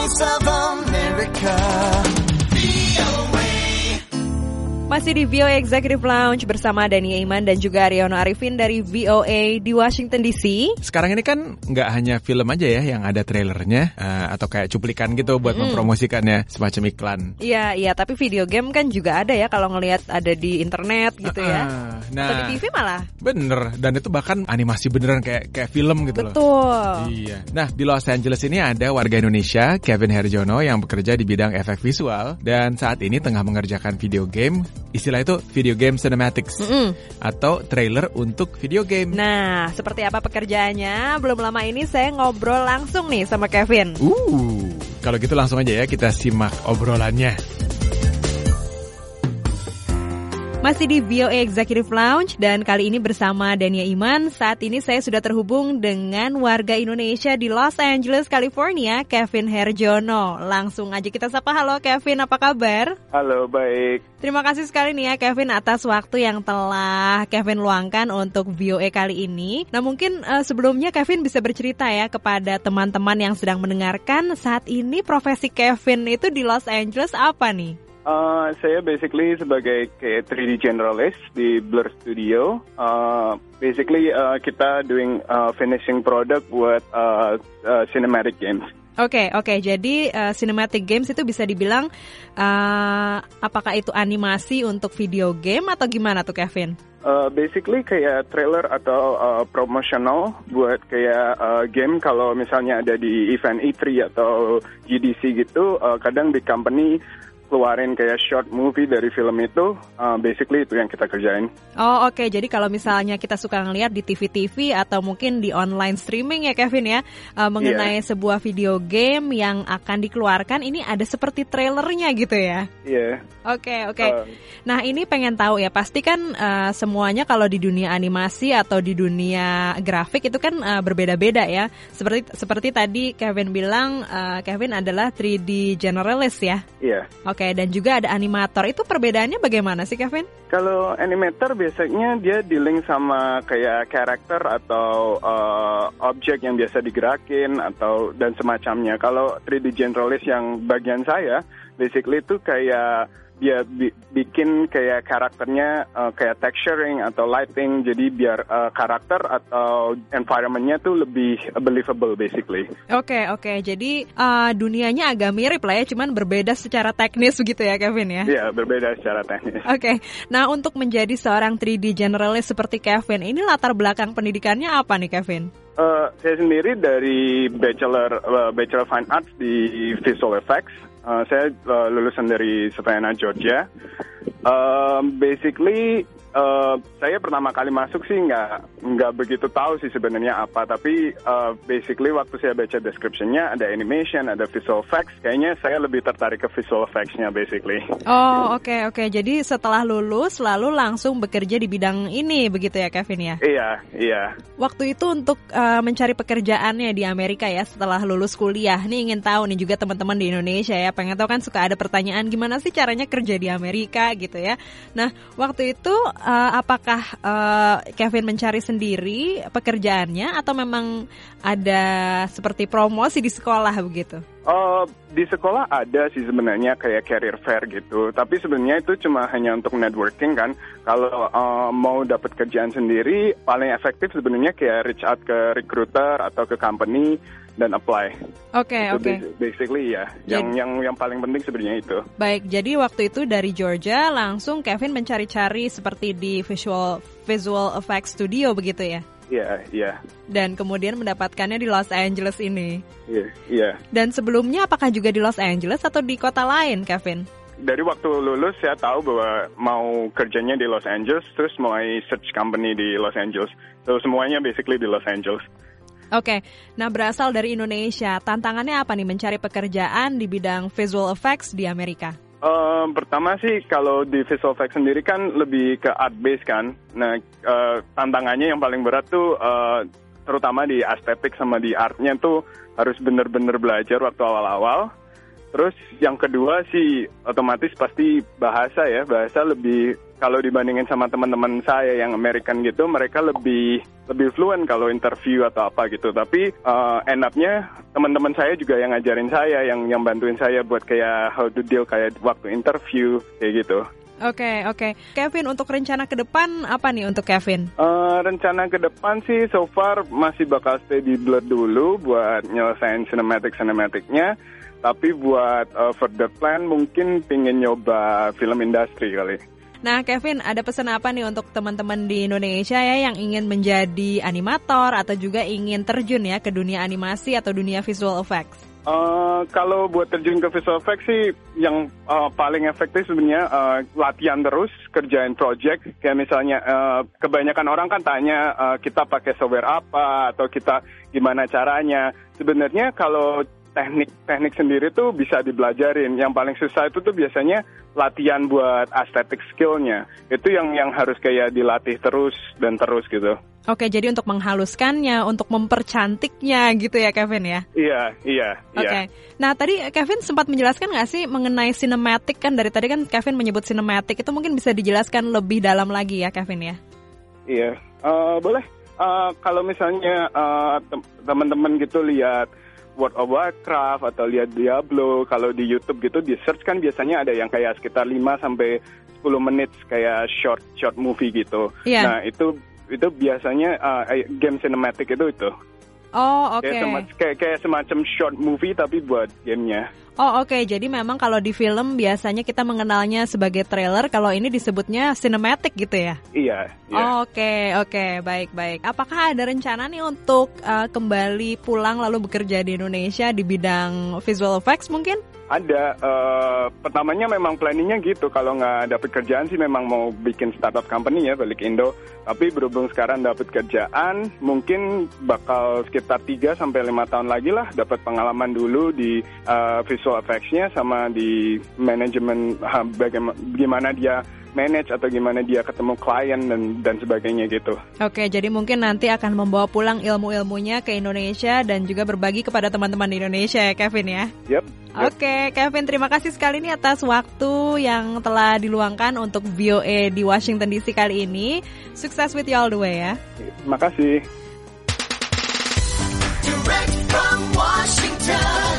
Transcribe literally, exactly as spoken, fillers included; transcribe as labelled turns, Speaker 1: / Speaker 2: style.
Speaker 1: Voice of America.
Speaker 2: Masih di V O A Executive Lounge bersama Dania Iman dan juga Aryono Arifin dari V O A di Washington D C.
Speaker 3: Sekarang ini kan nggak hanya film aja ya yang ada trailernya uh, atau kayak cuplikan gitu buat mm. mempromosikannya semacam iklan.
Speaker 2: Iya, iya, tapi video game kan juga ada ya kalau ngelihat ada di internet gitu uh, ya. Nah, atau di T V malah.
Speaker 3: Bener, dan itu bahkan animasi beneran kayak kayak film gitu.
Speaker 2: Betul.
Speaker 3: loh. Betul. Iya. Nah, di Los Angeles ini ada warga Indonesia, Kevin Herjono, yang bekerja di bidang efek visual dan saat ini tengah mengerjakan video game. Istilah itu video game cinematics mm-hmm. atau trailer untuk video game.
Speaker 2: Nah, seperti apa pekerjaannya? Belum lama ini saya ngobrol langsung nih sama Kevin.
Speaker 3: Uh, kalau gitu langsung aja ya kita simak obrolannya.
Speaker 2: Masih di V O A Executive Lounge dan kali ini bersama Dania Iman. Saat ini saya sudah terhubung dengan warga Indonesia di Los Angeles, California, Kevin Herjono. Langsung aja kita sapa. Halo Kevin, apa kabar?
Speaker 4: Halo, baik.
Speaker 2: Terima kasih sekali nih ya Kevin atas waktu yang telah Kevin luangkan untuk V O A kali ini. Nah mungkin uh, sebelumnya Kevin bisa bercerita ya kepada teman-teman yang sedang mendengarkan saat ini profesi Kevin itu di Los Angeles apa nih?
Speaker 4: Uh, saya basically sebagai kayak three D generalist di Blur Studio. Uh, basically uh, kita doing uh, finishing product buat uh, uh, cinematic games.
Speaker 2: Oke, okay, oke. Okay. Jadi uh, cinematic games itu bisa dibilang uh, apakah itu animasi untuk video game atau gimana tuh Kevin?
Speaker 4: Uh, basically kayak trailer atau uh, promotional buat kayak uh, game kalau misalnya ada di event E three atau G D C gitu. Uh, kadang big company keluarin kayak short movie dari film itu, uh, basically itu yang kita kerjain.
Speaker 2: Oh oke, okay. Jadi kalau misalnya kita suka ngeliat di T V-T V atau mungkin di online streaming ya Kevin ya, uh, mengenai yeah. sebuah video game yang akan dikeluarkan, ini ada seperti trailernya gitu ya?
Speaker 4: Iya. Yeah.
Speaker 2: Oke okay, oke. Okay. Uh, nah ini pengen tahu ya, pasti kan uh, semuanya kalau di dunia animasi atau di dunia grafik itu kan uh, berbeda-beda ya. Seperti seperti tadi Kevin bilang, uh, Kevin adalah three D generalist ya?
Speaker 4: Iya. Yeah.
Speaker 2: Oke. Okay, dan juga ada animator. Itu perbedaannya bagaimana sih, Kevin?
Speaker 4: Kalau animator biasanya dia dealing sama kayak karakter atau uh, objek yang biasa digerakin atau dan semacamnya. Kalau three D generalist yang bagian saya, basically itu kayak dia bi- bikin kayak karakternya uh, kayak texturing atau lighting, jadi biar uh, karakter atau environmentnya tuh lebih believable basically.
Speaker 2: Oke okay, oke, okay. Jadi uh, dunianya agak mirip lah ya, cuman berbeda secara teknis gitu ya Kevin ya?
Speaker 4: Iya, berbeda secara teknis.
Speaker 2: Oke, okay. Nah untuk menjadi seorang three D generalist seperti Kevin, ini latar belakang pendidikannya apa nih Kevin?
Speaker 4: Uh, saya sendiri dari bachelor uh, bachelor fine arts di visual effects. Uh, saya uh, lulusan dari Savannah, Georgia. Uh, basically, uh, saya pertama kali masuk sih nggak nggak begitu tahu sih sebenarnya apa. Tapi uh, basically waktu saya baca description-nya ada animation, ada visual effects. Kayaknya saya lebih tertarik ke visual effects-nya basically.
Speaker 2: Oh oke okay, oke. Okay. Jadi setelah lulus lalu langsung bekerja di bidang ini begitu ya Kevin ya?
Speaker 4: Iya iya.
Speaker 2: Waktu itu untuk uh, mencari pekerjaannya di Amerika ya setelah lulus kuliah. Nih ingin tahu nih juga teman-teman di Indonesia ya. Pengen tahu kan suka ada pertanyaan gimana sih caranya kerja di Amerika gitu ya. Nah waktu itu uh, apakah uh, Kevin mencari sendiri pekerjaannya atau memang ada seperti promosi di sekolah begitu?
Speaker 4: Uh, di sekolah ada sih sebenarnya kayak career fair gitu. Tapi sebenarnya itu cuma hanya untuk networking kan. Kalau uh, mau dapat kerjaan sendiri paling efektif sebenarnya kayak reach out ke recruiter atau ke company dan apply.
Speaker 2: Oke okay, oke. Okay.
Speaker 4: Basically ya, yang jadi, yang yang paling penting sebenarnya itu.
Speaker 2: Baik, jadi waktu itu dari Georgia langsung Kevin mencari-cari seperti di visual visual effects studio begitu ya?
Speaker 4: Iya, yeah, iya. Yeah.
Speaker 2: Dan kemudian mendapatkannya di Los Angeles ini.
Speaker 4: Iya, yeah, iya. Yeah.
Speaker 2: Dan sebelumnya apakah juga di Los Angeles atau di kota lain, Kevin?
Speaker 4: Dari waktu lulus saya tahu bahwa mau kerjanya di Los Angeles, terus mulai search company di Los Angeles. So semuanya basically di Los Angeles.
Speaker 2: Oke, okay. Nah berasal dari Indonesia, tantangannya apa nih mencari pekerjaan di bidang visual effects di Amerika?
Speaker 4: Uh, pertama sih kalau di visual effects sendiri kan lebih ke art base kan. Nah uh, tantangannya yang paling berat tuh uh, terutama di estetik sama di artnya tuh harus bener-bener belajar waktu awal-awal. Terus yang kedua sih otomatis pasti bahasa ya, bahasa lebih kalau dibandingin sama teman-teman saya yang American gitu, mereka lebih lebih fluent kalau interview atau apa gitu. Tapi uh, end up-nya teman-teman saya juga yang ngajarin saya, yang yang bantuin saya buat kayak how to deal kayak waktu interview kayak gitu.
Speaker 2: Oke, okay, oke. Okay. Kevin, untuk rencana ke depan apa nih untuk Kevin?
Speaker 4: Uh, rencana ke depan sih so far masih bakal stay di Blur dulu buat nyelesain cinematic-cinematicnya. Tapi buat uh, further plan mungkin pengen nyoba film industri kali.
Speaker 2: Nah, Kevin, ada pesan apa nih untuk teman-teman di Indonesia ya yang ingin menjadi animator atau juga ingin terjun ya ke dunia animasi atau dunia visual effects?
Speaker 4: Uh, kalau buat terjun ke visual effects sih yang uh, paling efektif sebenarnya uh, latihan terus, kerjain project. Kayak misalnya uh, kebanyakan orang kan tanya uh, kita pakai software apa atau kita gimana caranya. Sebenarnya kalau teknik-teknik sendiri tuh bisa dibelajarin. Yang paling susah itu tuh biasanya latihan buat aesthetic skill-nya. Itu yang yang harus kayak dilatih terus dan terus gitu.
Speaker 2: Oke, jadi untuk menghaluskannya, untuk mempercantiknya gitu ya Kevin ya?
Speaker 4: Iya, iya, iya.
Speaker 2: Oke, nah tadi Kevin sempat menjelaskan nggak sih mengenai cinematic kan? Dari tadi kan Kevin menyebut cinematic, itu mungkin bisa dijelaskan lebih dalam lagi ya Kevin ya?
Speaker 4: Iya, uh, boleh. Uh, kalau misalnya uh, tem- teman-teman gitu lihat World of Warcraft atau lihat Diablo, kalau di YouTube gitu di search kan biasanya ada yang kayak sekitar lima sampai sepuluh menit kayak short short movie gitu.
Speaker 2: Yeah.
Speaker 4: Nah, itu itu biasanya uh, game cinematic itu itu.
Speaker 2: Oh, oke.
Speaker 4: Okay. Kayak, sema- kayak kayak semacam short movie tapi buat gamenya.
Speaker 2: Oh, oke. Okay. Jadi memang kalau di film biasanya kita mengenalnya sebagai trailer, kalau ini disebutnya cinematic gitu ya?
Speaker 4: Iya. iya.
Speaker 2: Oh, oke, okay, oke. Okay. Baik, baik. Apakah ada rencana nih untuk uh, kembali pulang lalu bekerja di Indonesia di bidang visual effects mungkin?
Speaker 4: Ada. Uh, pertamanya memang planningnya gitu. Kalau nggak dapet kerjaan sih memang mau bikin startup company ya, balik Indo. Tapi berhubung sekarang dapet kerjaan, mungkin bakal sekitar tiga sampai lima tahun lagi lah dapat pengalaman dulu di uh, visual effects-nya sama di manajemen, uh, bagaimana gimana dia manage atau gimana dia ketemu klien dan dan sebagainya gitu.
Speaker 2: Oke, jadi mungkin nanti akan membawa pulang ilmu-ilmunya ke Indonesia dan juga berbagi kepada teman-teman di Indonesia ya Kevin ya?
Speaker 4: Yep. yep.
Speaker 2: Oke, Kevin, terima kasih sekali nih atas waktu yang telah diluangkan untuk V O A di Washington D C kali ini. Sukses with you all the way ya.
Speaker 4: Terima kasih.
Speaker 1: Direct from Washington.